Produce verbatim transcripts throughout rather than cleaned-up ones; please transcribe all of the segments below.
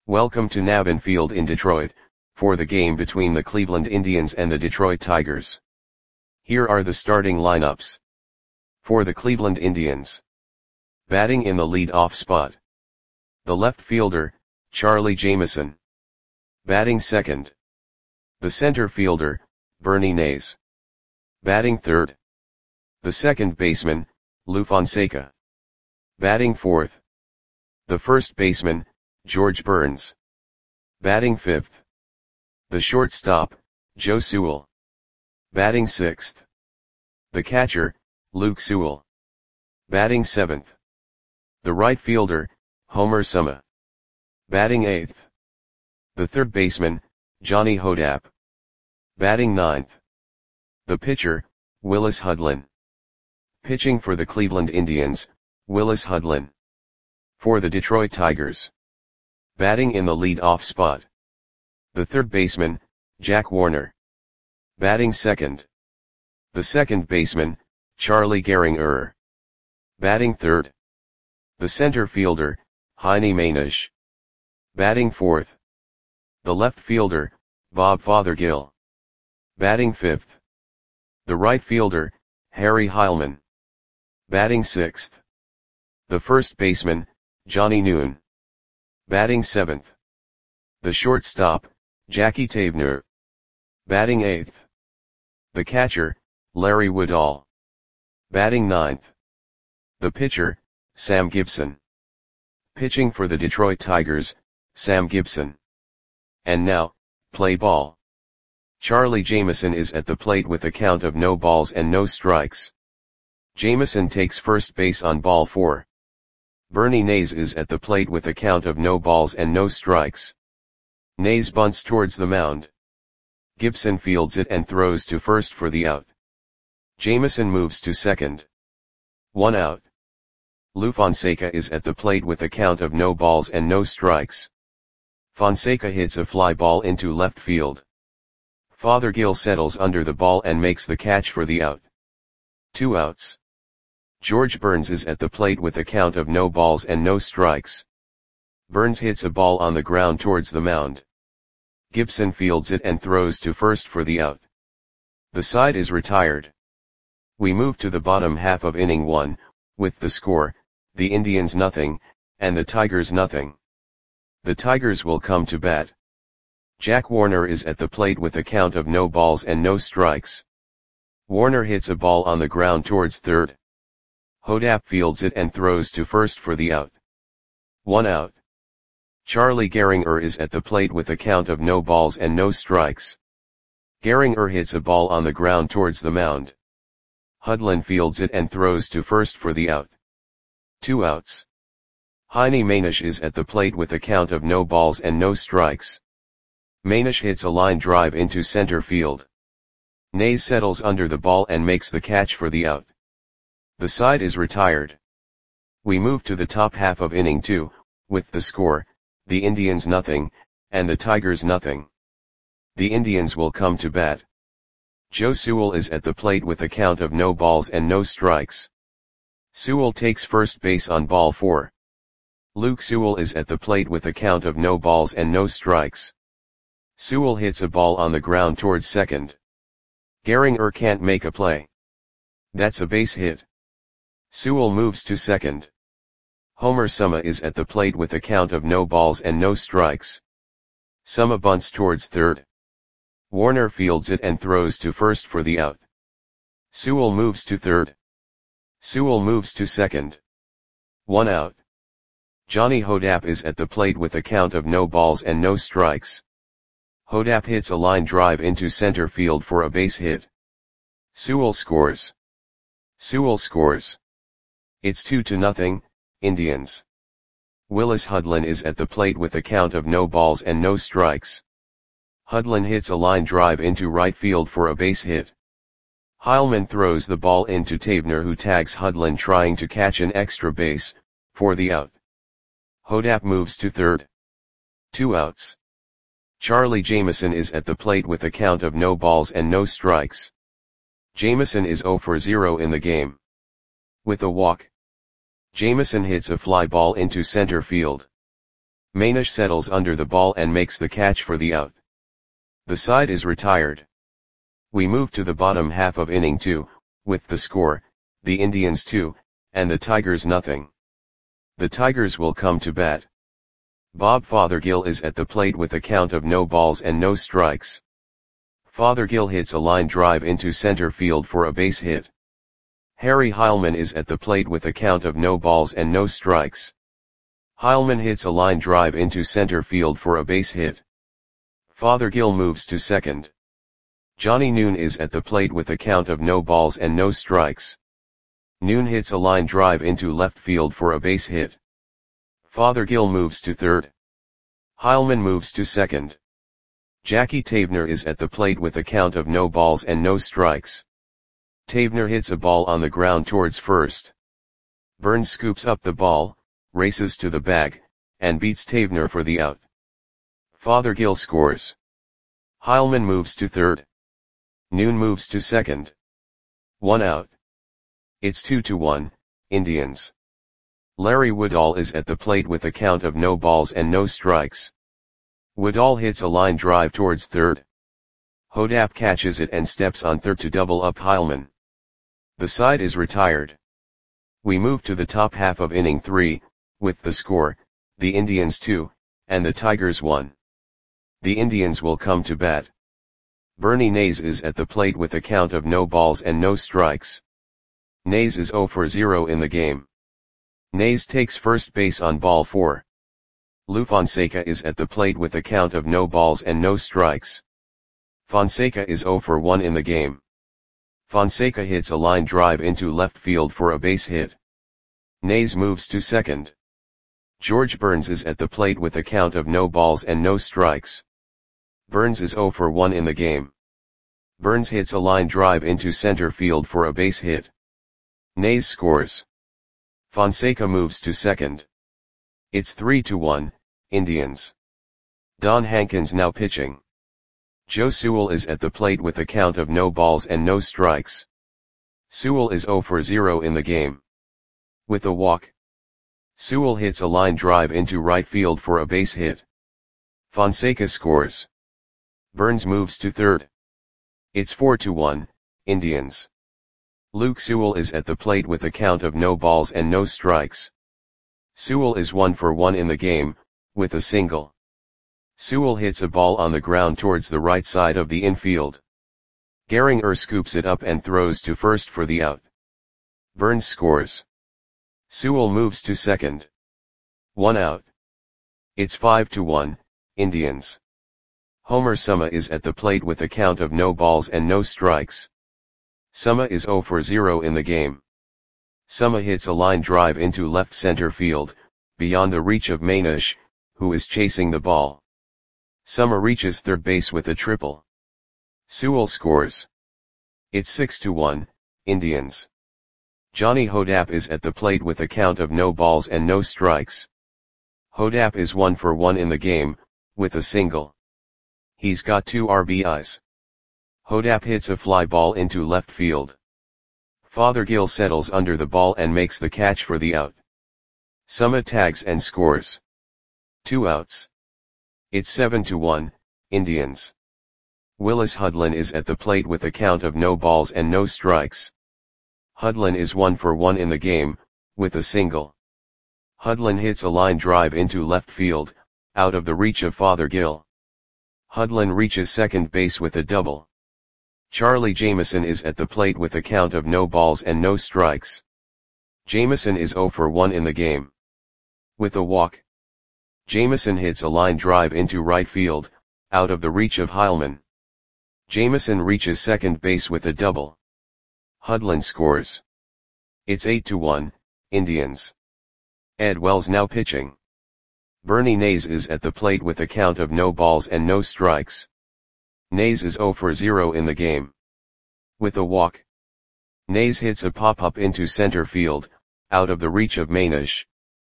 Welcome to Navin Field in Detroit, for the game between the Cleveland Indians and the Detroit Tigers. Here are the starting lineups. For the Cleveland Indians. Batting in the lead-off spot. The left fielder, Charlie Jameson. Batting second. The center fielder, Bernie Nays. Batting third. The second baseman, Lou Fonseca. Batting fourth. The first baseman, George Burns. Batting fifth. The shortstop, Joe Sewell. Batting sixth. The catcher, Luke Sewell. Batting seventh. The right fielder, Homer Suma. Batting eighth. The third baseman, Johnny Hodap. Batting ninth. The pitcher, Willis Hudlin. Pitching for the Cleveland Indians, Willis Hudlin. For the Detroit Tigers. Batting in the lead-off spot. The third baseman, Jack Warner. Batting second. The second baseman, Charlie Gehringer. Batting third. The center fielder, Heine Manish. Batting fourth. The left fielder, Bob Fothergill. Batting fifth. The right fielder, Harry Heilman. Batting sixth. The first baseman, Johnny Noon. Batting seventh. The shortstop, Jackie Tabner. Batting eighth. The catcher, Larry Woodall. Batting ninth. The pitcher, Sam Gibson. Pitching for the Detroit Tigers, Sam Gibson. And now, play ball. Charlie Jameson is at the plate with a count of no balls and no strikes. Jameson takes first base on ball four. Bernie Nays is at the plate with a count of no balls and no strikes. Nays bunts towards the mound. Gibson fields it and throws to first for the out. Jameson moves to second. One out. Lou Fonseca is at the plate with a count of no balls and no strikes. Fonseca hits a fly ball into left field. Fothergill settles under the ball and makes the catch for the out. Two outs. George Burns is at the plate with a count of no balls and no strikes. Burns hits a ball on the ground towards the mound. Gibson fields it and throws to first for the out. The side is retired. We move to the bottom half of inning one, with the score, the Indians nothing, and the Tigers nothing. The Tigers will come to bat. Jack Warner is at the plate with a count of no balls and no strikes. Warner hits a ball on the ground towards third. Hodap fields it and throws to first for the out. One out. Charlie Gehringer is at the plate with a count of no balls and no strikes. Gehringer hits a ball on the ground towards the mound. Hudlin fields it and throws to first for the out. Two outs. Heine Manish is at the plate with a count of no balls and no strikes. Manish hits a line drive into center field. Nays settles under the ball and makes the catch for the out. The side is retired. We move to the top half of inning two, with the score, the Indians nothing, and the Tigers nothing. The Indians will come to bat. Joe Sewell is at the plate with a count of no balls and no strikes. Sewell takes first base on ball four. Luke Sewell is at the plate with a count of no balls and no strikes. Sewell hits a ball on the ground towards second. Gehringer can't make a play. That's a base hit. Sewell moves to second. Homer Suma is at the plate with a count of no balls and no strikes. Suma bunts towards third. Warner fields it and throws to first for the out. Sewell moves to third. Sewell moves to second. One out. Johnny Hodap is at the plate with a count of no balls and no strikes. Hodap hits a line drive into center field for a base hit. Sewell scores. Sewell scores. It's two to nothing, Indians. Willis Hudlin is at the plate with a count of no balls and no strikes. Hudlin hits a line drive into right field for a base hit. Heilman throws the ball into Tabner, who tags Hudlin trying to catch an extra base, for the out. Hodap moves to third. Two outs. Charlie Jameson is at the plate with a count of no balls and no strikes. Jameson is zero for zero in the game. With a walk, Jameson hits a fly ball into center field. Manish settles under the ball and makes the catch for the out. The side is retired. We move to the bottom half of inning two, with the score, the Indians two, and the Tigers nothing. The Tigers will come to bat. Bob Fothergill is at the plate with a count of no balls and no strikes. Fothergill hits a line drive into center field for a base hit. Harry Heilman is at the plate with a count of no balls and no strikes. Heilman hits a line drive into center field for a base hit. Fothergill moves to second. Johnny Noon is at the plate with a count of no balls and no strikes. Noon hits a line drive into left field for a base hit. Fothergill moves to third. Heilman moves to second. Jackie Tavener is at the plate with a count of no balls and no strikes. Tavener hits a ball on the ground towards first. Burns scoops up the ball, races to the bag, and beats Tavener for the out. Fothergill scores. Heilman moves to third. Noon moves to second. One out. It's two to one, Indians. Larry Woodall is at the plate with a count of no balls and no strikes. Woodall hits a line drive towards third. Hodap catches it and steps on third to double up Heilman. The side is retired. We move to the top half of inning three, with the score, the Indians two, and the Tigers one. The Indians will come to bat. Bernie Nays is at the plate with a count of no balls and no strikes. Nays is zero for zero in the game. Nays takes first base on ball four. Lou Fonseca is at the plate with a count of no balls and no strikes. Fonseca is zero for one in the game. Fonseca hits a line drive into left field for a base hit. Nays moves to second. George Burns is at the plate with a count of no balls and no strikes. Burns is zero for one in the game. Burns hits a line drive into center field for a base hit. Nays scores. Fonseca moves to second. It's three to one, Indians. Don Hankins now pitching. Joe Sewell is at the plate with a count of no balls and no strikes. Sewell is zero for zero in the game. With a walk. Sewell hits a line drive into right field for a base hit. Fonseca scores. Burns moves to third. It's four to one, Indians. Luke Sewell is at the plate with a count of no balls and no strikes. Sewell is one for one in the game, with a single. Sewell hits a ball on the ground towards the right side of the infield. Gehringer scoops it up and throws to first for the out. Burns scores. Sewell moves to second. One out. It's five to one, Indians. Homer Summa is at the plate with a count of no balls and no strikes. Summa is zero for zero in the game. Summa hits a line drive into left center field, beyond the reach of Manish, who is chasing the ball. Summa reaches third base with a triple. Sewell scores. It's six to one, Indians. Johnny Hodap is at the plate with a count of no balls and no strikes. Hodap is one for one in the game, with a single. He's got two R B Is. Hodap hits a fly ball into left field. Fothergill settles under the ball and makes the catch for the out. Summa tags and scores. Two outs. It's seven to one, Indians. Willis Hudlin is at the plate with a count of no balls and no strikes. Hudlin is one for one in the game, with a single. Hudlin hits a line drive into left field, out of the reach of Fothergill. Hudlin reaches second base with a double. Charlie Jameson is at the plate with a count of no balls and no strikes. Jameson is zero for one in the game. With a walk. Jameson hits a line drive into right field, out of the reach of Heilman. Jameson reaches second base with a double. Hudlin scores. It's eight to one, Indians. Ed Wells now pitching. Bernie Nays is at the plate with a count of no balls and no strikes. Nays is zero for zero in the game. With a walk. Nays hits a pop-up into center field, out of the reach of Manish.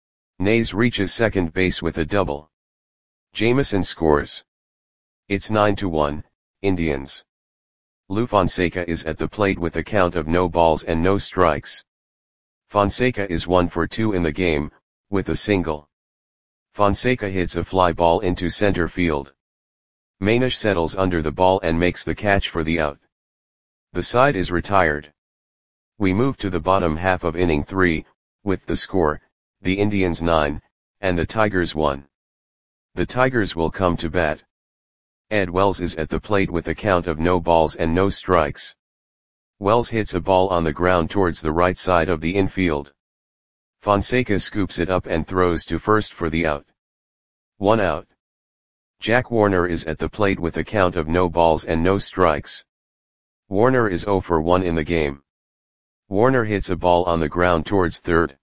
Nays reaches second base with a double. Jameson scores. It's nine to one, Indians. Lou Fonseca is at the plate with a count of no balls and no strikes. Fonseca is one for two in the game, with a single. Fonseca hits a fly ball into center field. Mainish settles under the ball and makes the catch for the out. The side is retired. We move to the bottom half of inning three, with the score, the Indians nine, and the Tigers one. The Tigers will come to bat. Ed Wells is at the plate with a count of no balls and no strikes. Wells hits a ball on the ground towards the right side of the infield. Fonseca scoops it up and throws to first for the out. One out. Jack Warner is at the plate with a count of no balls and no strikes. Warner is oh for one in the game. Warner hits a ball on the ground towards third.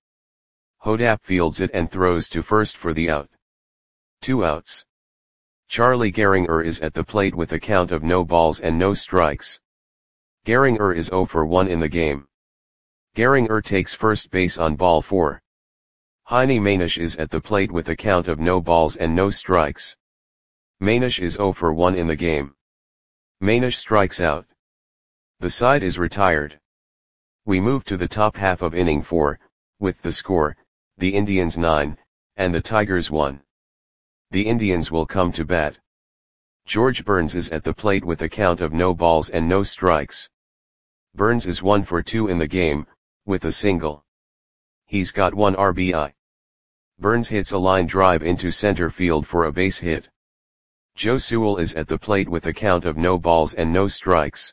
Hodap fields it and throws to first for the out. Two outs. Charlie Gehringer is at the plate with a count of no balls and no strikes. Gehringer is oh for one in the game. Gehringer takes first base on ball four. Heine Mainish is at the plate with a count of no balls and no strikes. Mainish is oh for one in the game. Mainish strikes out. The side is retired. We move to the top half of inning four, with the score, the Indians nine, and the Tigers one. The Indians will come to bat. George Burns is at the plate with a count of no balls and no strikes. Burns is one for two in the game, with a single. He's got one R B I. Burns hits a line drive into center field for a base hit. Joe Sewell is at the plate with a count of no balls and no strikes.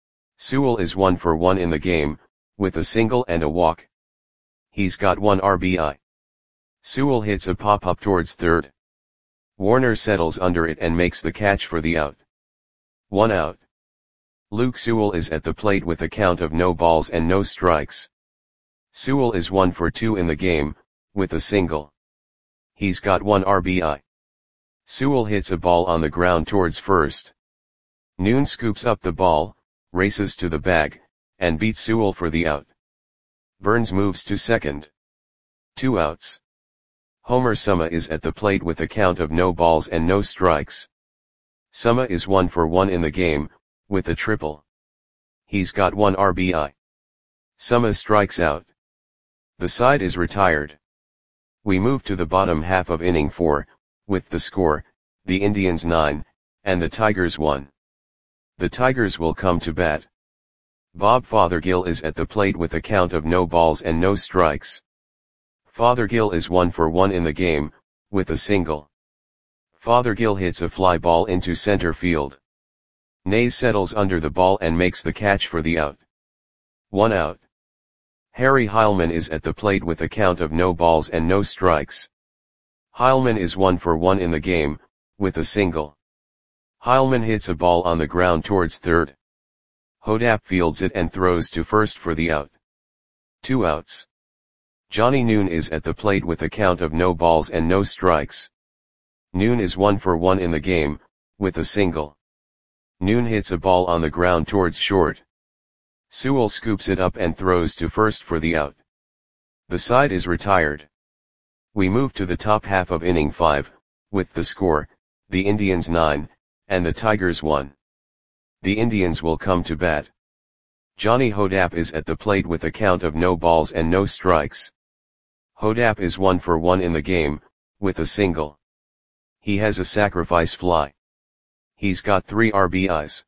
Sewell is one for one in the game, with a single and a walk. He's got one R B I. Sewell hits a pop-up towards third. Warner settles under it and makes the catch for the out. One out. Luke Sewell is at the plate with a count of no balls and no strikes. Sewell is one for two in the game, with a single. He's got one R B I. Sewell hits a ball on the ground towards first. Noon scoops up the ball, races to the bag, and beats Sewell for the out. Burns moves to second. Two outs. Homer Suma is at the plate with a count of no balls and no strikes. Suma is one for one in the game, with a triple. He's got one R B I. Suma strikes out. The side is retired. We move to the bottom half of inning four, with the score, the Indians nine, and the Tigers one. The Tigers will come to bat. Bob Fothergill is at the plate with a count of no balls and no strikes. Fothergill is one for one in the game, with a single. Fothergill hits a fly ball into center field. Nays settles under the ball and makes the catch for the out. One out. Harry Heilman is at the plate with a count of no balls and no strikes. Heilman is one for one in the game, with a single. Heilman hits a ball on the ground towards third. Hodap fields it and throws to first for the out. Two outs. Johnny Noon is at the plate with a count of no balls and no strikes. Noon is one for one in the game, with a single. Noon hits a ball on the ground towards short. Sewell scoops it up and throws to first for the out. The side is retired. We move to the top half of inning five, with the score, the Indians nine, and the Tigers one. The Indians will come to bat. Johnny Hodap is at the plate with a count of no balls and no strikes. Hodap is one for one in the game, with a single. He has a sacrifice fly. He's got three R B Is.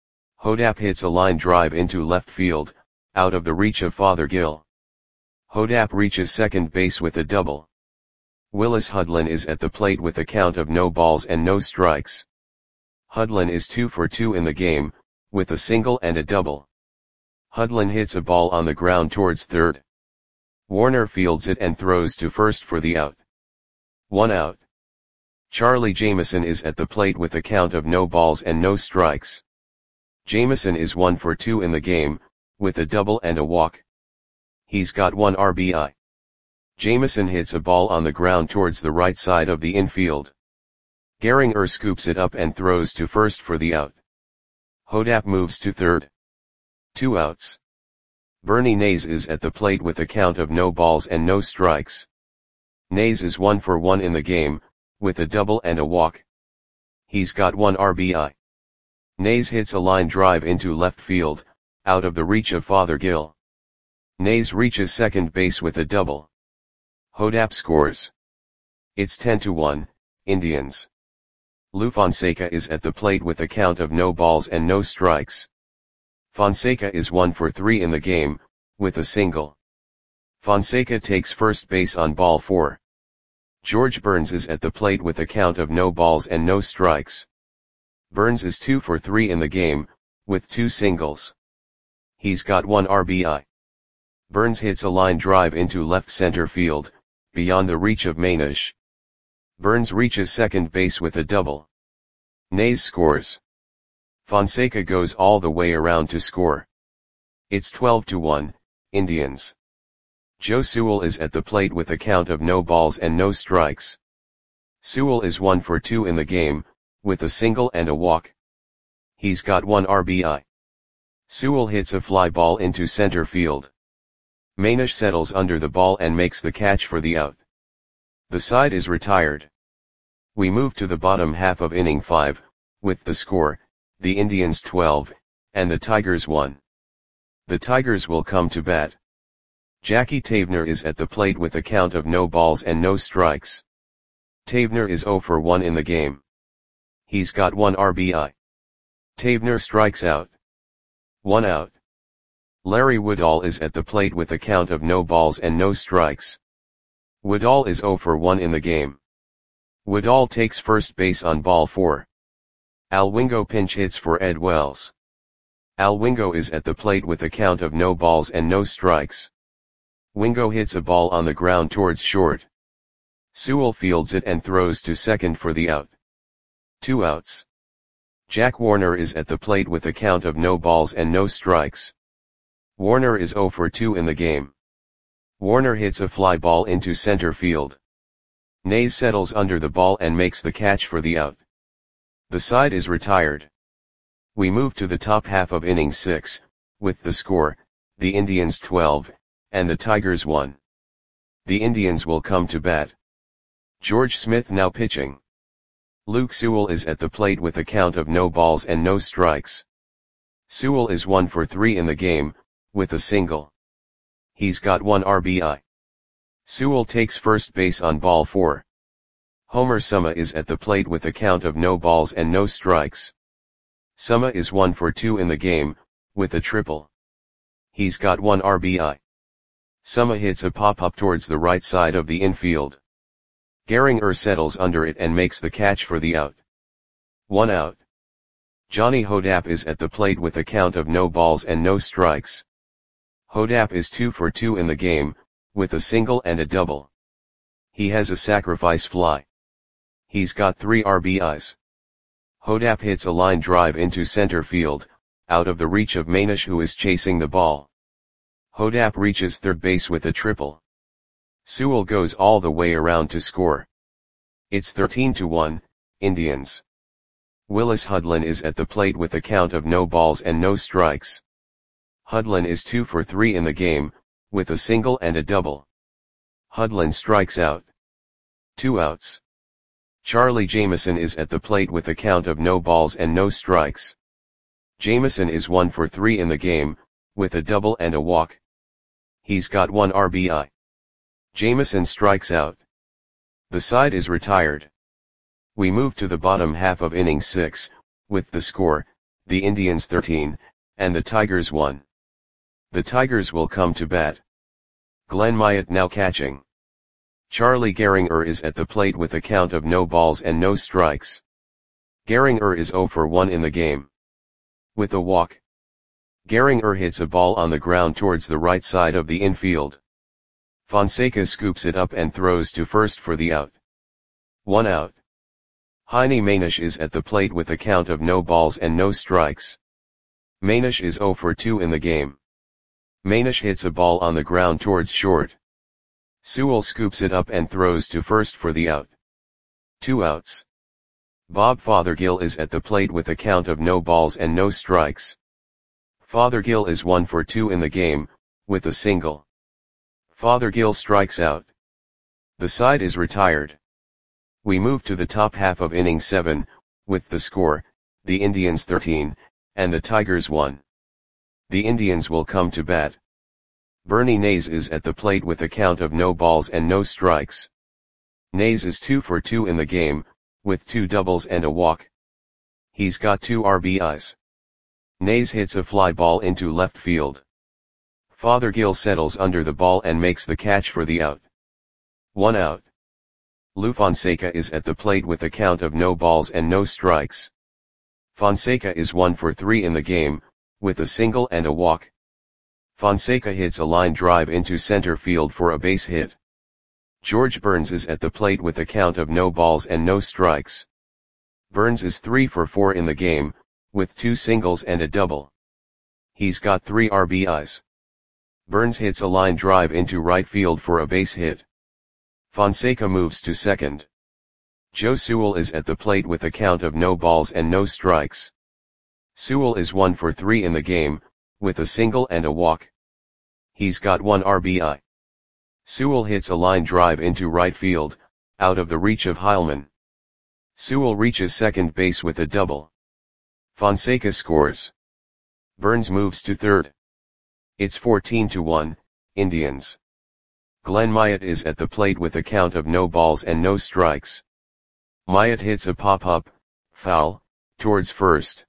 Hodap hits a line drive into left field, out of the reach of Fothergill. Hodap reaches second base with a double. Willis Hudlin is at the plate with a count of no balls and no strikes. Hudlin is two for two in the game, with a single and a double. Hudlin hits a ball on the ground towards third. Warner fields it and throws to first for the out. One out. Charlie Jameson is at the plate with a count of no balls and no strikes. Jameson is one for two in the game, with a double and a walk. He's got one R B I. Jameson hits a ball on the ground towards the right side of the infield. Gehringer scoops it up and throws to first for the out. Hodap moves to third. Two outs. Bernie Nays is at the plate with a count of no balls and no strikes. Nays is one for one in the game, with a double and a walk. He's got one R B I. Nays hits a line drive into left field, out of the reach of Fothergill. Nays reaches second base with a double. Hodap scores. It's ten to one, Indians. Lou Fonseca is at the plate with a count of no balls and no strikes. Fonseca is one for three in the game, with a single. Fonseca takes first base on ball four. George Burns is at the plate with a count of no balls and no strikes. Burns is two for three in the game, with two singles. He's got one R B I. Burns hits a line drive into left center field, beyond the reach of Manish. Burns reaches second base with a double. Nays scores. Fonseca goes all the way around to score. It's twelve to one, Indians. Joe Sewell is at the plate with a count of no balls and no strikes. Sewell is one for two in the game, with a single and a walk. He's got one R B I. Sewell hits a fly ball into center field. Manish settles under the ball and makes the catch for the out. The side is retired. We move to the bottom half of inning five, with the score, the Indians twelve, and the Tigers one. The Tigers will come to bat. Jackie Tavener is at the plate with a count of no balls and no strikes. Tavener is zero for one in the game. He's got one R B I. Tavener strikes out. One out. Larry Woodall is at the plate with a count of no balls and no strikes. Woodall is zero for one in the game. Woodall takes first base on ball four. Al Wingo pinch hits for Ed Wells. Al Wingo is at the plate with a count of no balls and no strikes. Wingo hits a ball on the ground towards short. Sewell fields it and throws to second for the out. Two outs. Jack Warner is at the plate with a count of no balls and no strikes. Warner is zero for two in the game. Warner hits a fly ball into center field. Nays settles under the ball and makes the catch for the out. The side is retired. We move to the top half of inning six, with the score, the Indians twelve, and the Tigers one. The Indians will come to bat. George Smith now pitching. Luke Sewell is at the plate with a count of no balls and no strikes. Sewell is one for three in the game, with a single. He's got one R B I. Sewell takes first base on ball four. Homer Suma is at the plate with a count of no balls and no strikes. Suma is one for two in the game, with a triple. He's got one R B I. Suma hits a pop-up towards the right side of the infield. Gehringer settles under it and makes the catch for the out. One out. Johnny Hodapp is at the plate with a count of no balls and no strikes. Hodapp is two for two in the game, with a single and a double. He has a sacrifice fly. He's got three R B Is. Hodapp hits a line drive into center field, out of the reach of Manish, who is chasing the ball. Hodapp reaches third base with a triple. Sewell goes all the way around to score. It's thirteen to one, Indians. Willis Hudlin is at the plate with a count of no balls and no strikes. Hudlin is two for three in the game, with a single and a double. Hudlin strikes out. Two outs. Charlie Jameson is at the plate with a count of no balls and no strikes. Jameson is one for three in the game, with a double and a walk. He's got one R B I. Jameson strikes out. The side is retired. We move to the bottom half of inning six, with the score, the Indians thirteen, and the Tigers one. The Tigers will come to bat. Glenn Myatt now catching. Charlie Gehringer is at the plate with a count of no balls and no strikes. Gehringer is zero for one in the game. With a walk. Gehringer hits a ball on the ground towards the right side of the infield. Fonseca scoops it up and throws to first for the out. One out. Heine Manish is at the plate with a count of no balls and no strikes. Manish is zero for two in the game. Manish hits a ball on the ground towards short. Sewell scoops it up and throws to first for the out. Two outs. Bob Fothergill is at the plate with a count of no balls and no strikes. Fothergill is one for two in the game, with a single. Fothergill strikes out. The side is retired. We move to the top half of inning seven, with the score, the Indians thirteen, and the Tigers one. The Indians will come to bat. Bernie Nays is at the plate with a count of no balls and no strikes. Nays is two for two in the game, with two doubles and a walk. He's got two R B Is. Nays hits a fly ball into left field. Fothergill settles under the ball and makes the catch for the out. One out. Lou Fonseca is at the plate with a count of no balls and no strikes. Fonseca is one for three in the game, with a single and a walk. Fonseca hits a line drive into center field for a base hit. George Burns is at the plate with a count of no balls and no strikes. Burns is three for four in the game, with two singles and a double. He's got three R B Is. Burns hits a line drive into right field for a base hit. Fonseca moves to second. Joe Sewell is at the plate with a count of no balls and no strikes. Sewell is one for three in the game, with a single and a walk. He's got one R B I. Sewell hits a line drive into right field, out of the reach of Heilman. Sewell reaches second base with a double. Fonseca scores. Burns moves to third. It's fourteen to one, Indians. Glenn Myatt is at the plate with a count of no balls and no strikes. Myatt hits a pop-up, foul, towards first.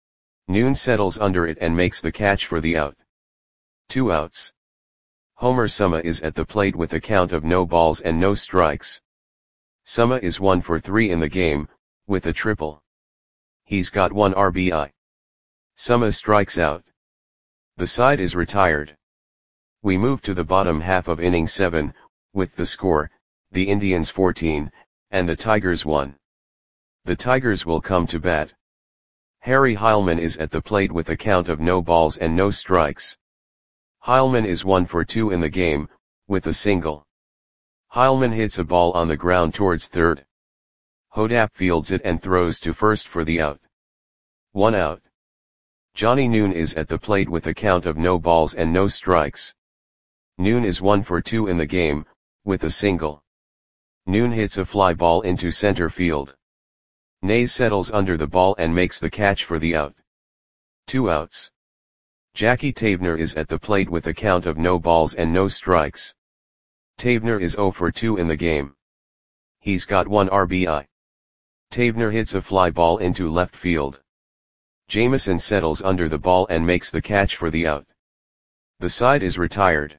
Noon settles under it and makes the catch for the out. Two outs. Homer Suma is at the plate with a count of no balls and no strikes. Suma is one for three in the game, with a triple. He's got one R B I. Suma strikes out. The side is retired. We move to the bottom half of inning seven, with the score, the Indians fourteen, and the Tigers one. The Tigers will come to bat. Harry Heilman is at the plate with a count of no balls and no strikes. Heilman is one for two in the game, with a single. Heilman hits a ball on the ground towards third. Hodap fields it and throws to first for the out. One out. Johnny Noon is at the plate with a count of no balls and no strikes. Noon is one for two in the game, with a single. Noon hits a fly ball into center field. Nays settles under the ball and makes the catch for the out. Two outs. Jackie Tavener is at the plate with a count of no balls and no strikes. Tavener is zero for two in the game. He's got one R B I. Tavener hits a fly ball into left field. Jameson settles under the ball and makes the catch for the out. The side is retired.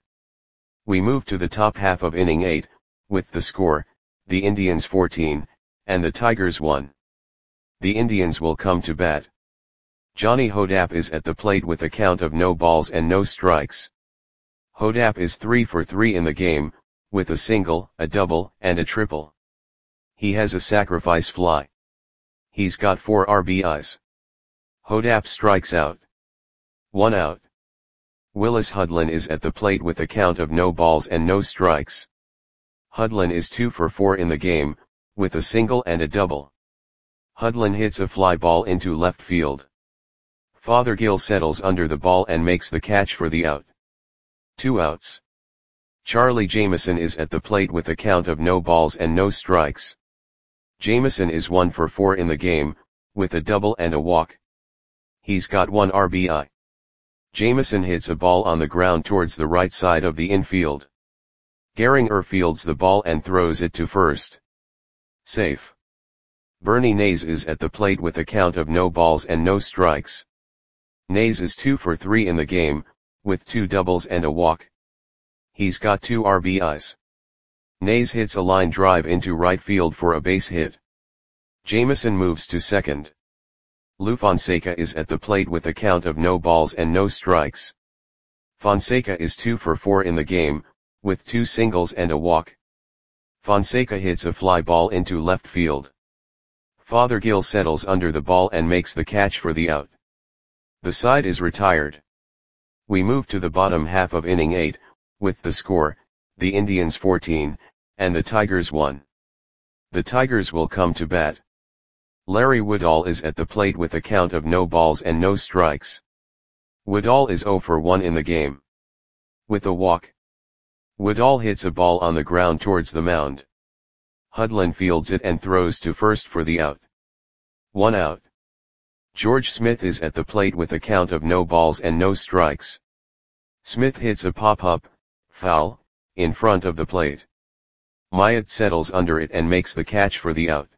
We move to the top half of inning eight, with the score, the Indians fourteen, and the Tigers one. The Indians will come to bat. Johnny Hodap is at the plate with a count of no balls and no strikes. Hodap is three for three in the game, with a single, a double, and a triple. He has a sacrifice fly. He's got four R B Is. Hodap strikes out. One out. Willis Hudlin is at the plate with a count of no balls and no strikes. Hudlin is two for four in the game, with a single and a double. Hudlin hits a fly ball into left field. Fothergill settles under the ball and makes the catch for the out. Two outs. Charlie Jameson is at the plate with a count of no balls and no strikes. Jameson is one for four in the game, with a double and a walk. He's got one R B I. Jameson hits a ball on the ground towards the right side of the infield. Gehringer fields the ball and throws it to first. Safe. Bernie Nays is at the plate with a count of no balls and no strikes. Nays is two for three in the game, with two doubles and a walk. He's got two R B Is. Nays hits a line drive into right field for a base hit. Jameson moves to second. Lou Fonseca is at the plate with a count of no balls and no strikes. Fonseca is two for four in the game, with two singles and a walk. Fonseca hits a fly ball into left field. Fothergill settles under the ball and makes the catch for the out. The side is retired. We move to the bottom half of inning eight, with the score, the Indians fourteen, and the Tigers one. The Tigers will come to bat. Larry Woodall is at the plate with a count of no balls and no strikes. Woodall is zero for one in the game. With a walk. Woodall hits a ball on the ground towards the mound. Hudlin fields it and throws to first for the out. One out. George Smith is at the plate with a count of no balls and no strikes. Smith hits a pop-up, foul, in front of the plate. Myatt settles under it and makes the catch for the out.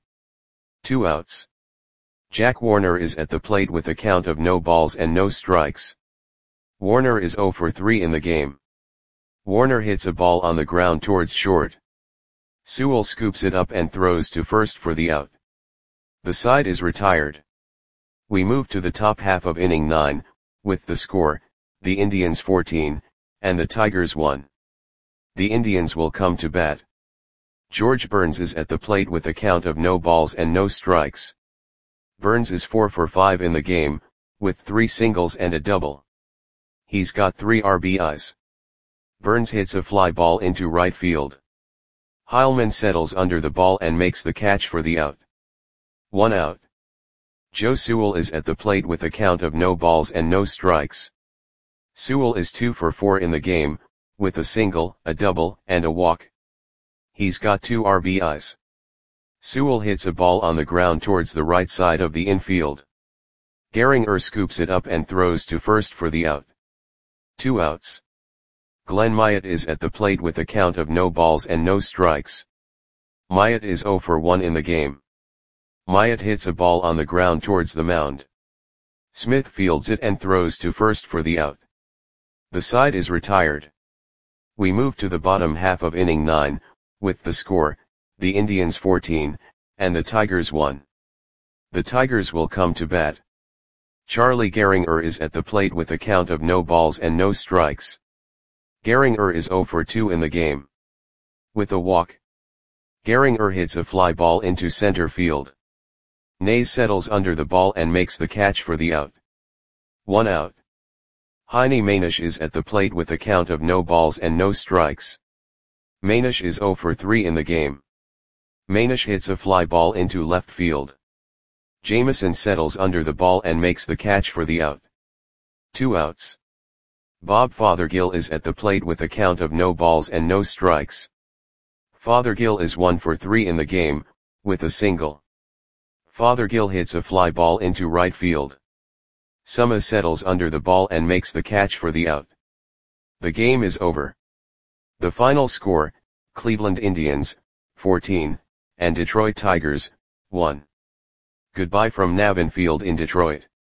Two outs. Jack Warner is at the plate with a count of no balls and no strikes. Warner is oh for three in the game. Warner hits a ball on the ground towards short. Sewell scoops it up and throws to first for the out. The side is retired. We move to the top half of inning nine, with the score, the Indians fourteen, and the Tigers one. The Indians will come to bat. George Burns is at the plate with a count of no balls and no strikes. Burns is four for five in the game, with three singles and a double. He's got three R B Is. Burns hits a fly ball into right field. Heilmann settles under the ball and makes the catch for the out. One out. Joe Sewell is at the plate with a count of no balls and no strikes. Sewell is two for four in the game, with a single, a double, and a walk. He's got two R B Is. Sewell hits a ball on the ground towards the right side of the infield. Gehringer scoops it up and throws to first for the out. Two outs. Glenn Myatt is at the plate with a count of no balls and no strikes. Myatt is oh for one in the game. Myatt hits a ball on the ground towards the mound. Smith fields it and throws to first for the out. The side is retired. We move to the bottom half of inning nine, with the score, the Indians fourteen, and the Tigers one. The Tigers will come to bat. Charlie Gehringer is at the plate with a count of no balls and no strikes. Gehringer is oh for two in the game. With a walk. Gehringer hits a fly ball into center field. Nays settles under the ball and makes the catch for the out. One out. Heine Manish is at the plate with a count of no balls and no strikes. Manish is oh for three in the game. Manish hits a fly ball into left field. Jameson settles under the ball and makes the catch for the out. Two outs. Bob Fothergill is at the plate with a count of no balls and no strikes. Fothergill is one for three in the game, with a single. Fothergill hits a fly ball into right field. Suma settles under the ball and makes the catch for the out. The game is over. The final score, Cleveland Indians, fourteen, and Detroit Tigers, one. Goodbye from Navin Field in Detroit.